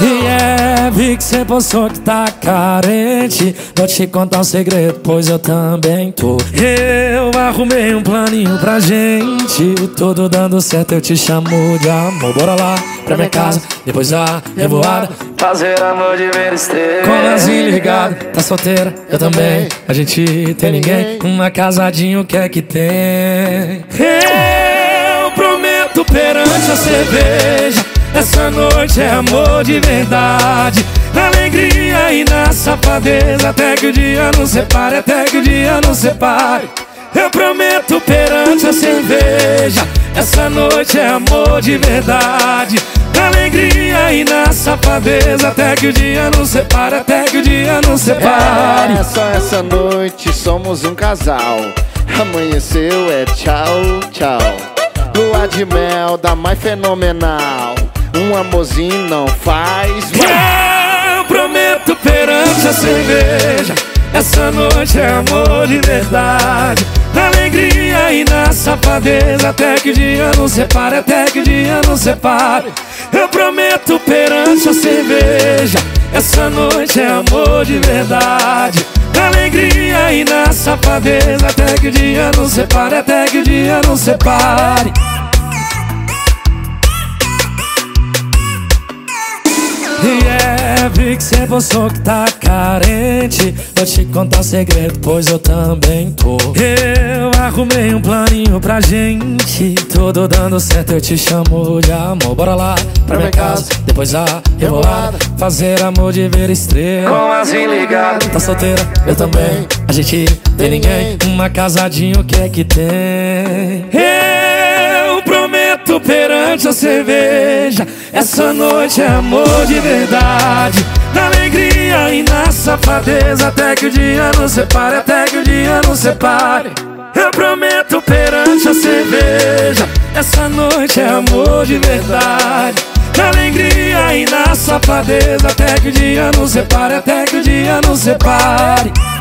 Vi que cê postou que tá carente. Vou te contar um segredo, pois eu também tô. Eu arrumei um planinho pra gente. Tudo dando certo, eu te chamo de amor. Bora lá pra minha casa, depois da revoada, fazer amor de ver estrela. Com as ligado, tá solteira, eu também. A gente tem ninguém, uma casadinha, o que é que tem? Eu prometo perante a cerveja, essa noite é amor de verdade. Alegria e na safadeza, até que o dia nos separe, até que o dia nos separe. Eu prometo perante a cerveja, essa noite é amor de verdade. Alegria e na safadeza, até que o dia nos separe, até que o dia nos separe. É só essa noite, somos um casal. Amanheceu, é tchau, tchau. Lua de mel da mais fenomenal. Um amorzinho não faz mal. Eu prometo perante a cerveja, essa noite é amor de verdade. Alegria e na safadeza, até que o dia nos separe, até que o dia nos separe. Eu prometo perante a cerveja, essa noite é amor de verdade. Alegria e na safadeza, até que o dia nos separe, até que o dia nos separe. Vi que cê postou que tá carente. Vou te contar um segredo, pois eu também tô. Eu arrumei um planinho pra gente. Tudo dando certo, eu te chamo de amor. Bora lá pra minha casa, depois da revoada, fazer amor de ver estrela. Com as ligadas, tá solteira, eu também. A gente tem ninguém, uma casadinha, o que é que tem? Eu prometo perante a cerveja, essa noite é amor de verdade. Alegria e na safadeza, até que o dia nos separe, até que o dia nos separe. Eu prometo perante a cerveja, essa noite é amor de verdade. Alegria e na safadeza, até que o dia nos separe, até que o dia nos separe.